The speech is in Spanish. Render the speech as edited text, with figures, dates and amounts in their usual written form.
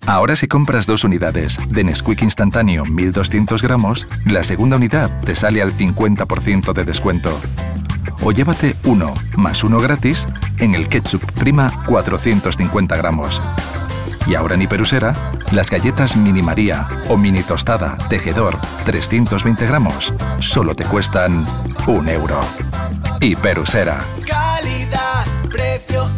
Ahora si compras 2 unidades de Nesquik instantáneo 1200 gramos, la segunda unidad te sale al 50% de descuento. O llévate 1 más 1 gratis en el ketchup Prima 450 gramos. Y ahora en Hiperusera, las galletas Mini María o Mini Tostada Tejedor 320 gramos solo te cuestan €1. Hiperusera. Calidad, precio